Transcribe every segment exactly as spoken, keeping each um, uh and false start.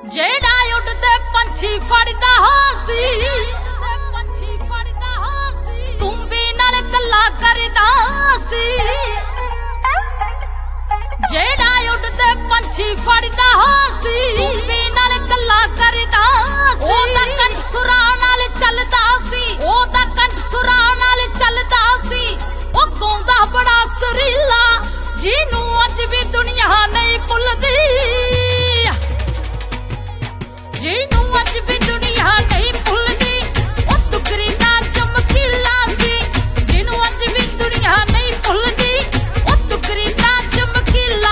ਜਿਹੜਾ ਉੱਡਦੇ ਪੰਛੀ ਫੜਦਾ ਸੀ, ਪੰਛੀ ਫੜਦਾ ਸੀ, ਤੂੰ ਵੀ ਨਾਲ ਗੱਲਾਂ ਕਰਦਾ ਸੀ। ਜਿਹੜਾ ਉੱਡਦੇ ਪੰਛੀ ਫੜਦਾ ਸੀ, ਤੂੰ ਵੀ ਨਾਲ ਗੱਲਾਂ ਕਰਦਾ ਸੀ। ਉਹਦਾ ਕੰਠ ਸੁਰਾਂ ਨਾਲ ਚੱਲਦਾ ਸੀ, ਉਹਦਾ ਕੰਠ ਸੁਰਾਂ ਨਾਲ ਚੱਲਦਾ ਸੀ। ਉਹ ਗਾਉਂਦਾ ਬੜਾ ਸੁਰੀਲਾ, ਜਿਹਨੂੰ ਅੱਜ ਵੀ ਦੁਨੀਆ ਨਹੀਂ ਭੁੱਲਦੀ, ਜਿਹਨੂੰ ਅੱਜ ਵੀ ਦੁਨੀਆ ਨਹੀਂ ਭੁੱਲਦੀ। ਉਹ ਤੁਕਰੀ ਦਾ ਚਮਕੀਲਾ ਸੀ, ਜਿਹਨੂੰ ਅੱਜ ਵੀ ਦੁਨੀਆ ਨਹੀਂ ਭੁੱਲਦੀ। ਉਹ ਤੁਕਰੀ ਦਾ ਚਮਕੀਲਾ।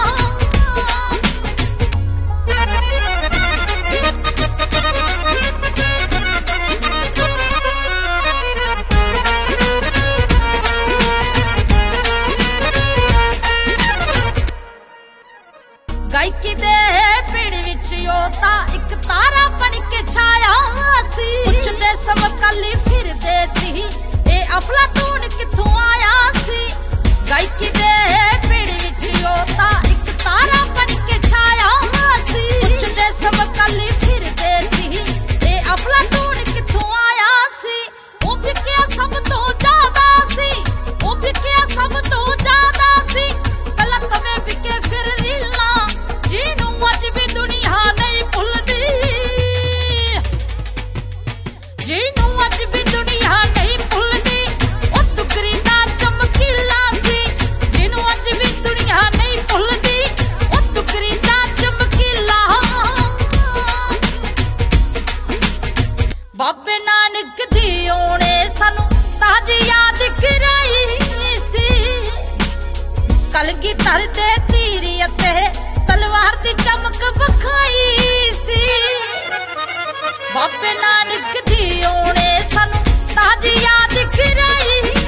ਗਾਇਕੀ ਦੇ ਪੀੜ ਵਿੱਚ ਉਹ ਤਾਂ ਇੱਕ ਤਾਰਾ ਬਣ ਕੇ ਛਾਇਆ ਸੀ। ਪੁੱਛਦੇ ਸਮਕਾਲੀ ਫਿਰਦੇ ਸੀ, ਇਹ ਅਫਲਾਤੂਨ ਕਿੱਥੋਂ ਆਇਆ ਸੀ। ਗਾਇਕੀ ਦੇ ਪੀੜ ਵਿੱਚ ਉਹ ਤਾਂ ਇੱਕ ਤਾਰਾ ਬਣ ਕੇ ਛਾਇਆ ਸੀ। ਪੁੱਛਦੇ ਸਮਕਾਲੀ ਫਿਰਦੇ ਸੀ, ਇਹ ਅਫਲਾਤੂਨ ਕਿੱਥੋਂ ਆਇਆ ਸੀ। ਉਹ ਵਿਕਿਆ ਸਭ ਤੋਂ ਜ਼ਿਆਦਾ ਸੀ, ਉਹ ਵਿਕਿਆ ਸਭ ਤੋਂ ਜ਼ਿਆਦਾ ਸੀ। ਪਹਿਲਾਂ ਤਵੇਂ ਵਿਕੇ ਫਿਰ ਰੀਲਾਂ, ਜਿਹਨੂੰ ਅੱਜ ਵੀ ਦੁਨੀਆ ਨਹੀਂ ਭੁੱਲਦੀ, ਜਿਹਨੂੰ ਅੱਜ ਵੀ ਦੁਨੀਆ ਨਹੀਂ ਭੁੱਲਦੀ। ਉਹ ਤੁਕਰੀ ਦਾ ਚਮਕੀਲਾ ਸੀ, ਜਿਹਨੂੰ ਅੱਜ ਵੀ ਦੁਨੀਆ ਨਹੀਂ ਭੁੱਲਦੀ। ਉਹ ਤੁਕਰੀ ਦਾ ਚਮਕੀਲਾ। ਬਾਬੇ ਨਾਨਕ ਦੀ ਉਹਨੇ ਸਾਨੂੰ ਤਾਜ ਯਾਦ ਕਰਾਈ ਸੀ। ਕਲਗੀਧਰ ਦੇ ਤੀਰ ਅਤੇ ਤਲਵਾਰ ਦੀ ਚਮਕ ਵਿਖਾਈ ਸੀ। ਬਾਬੇ ਨਾਨਕ ਦੀ ਉਹਨੇ ਸਾਨੂੰ ਤਾਜ ਯਾਦ ਕਰਾਈ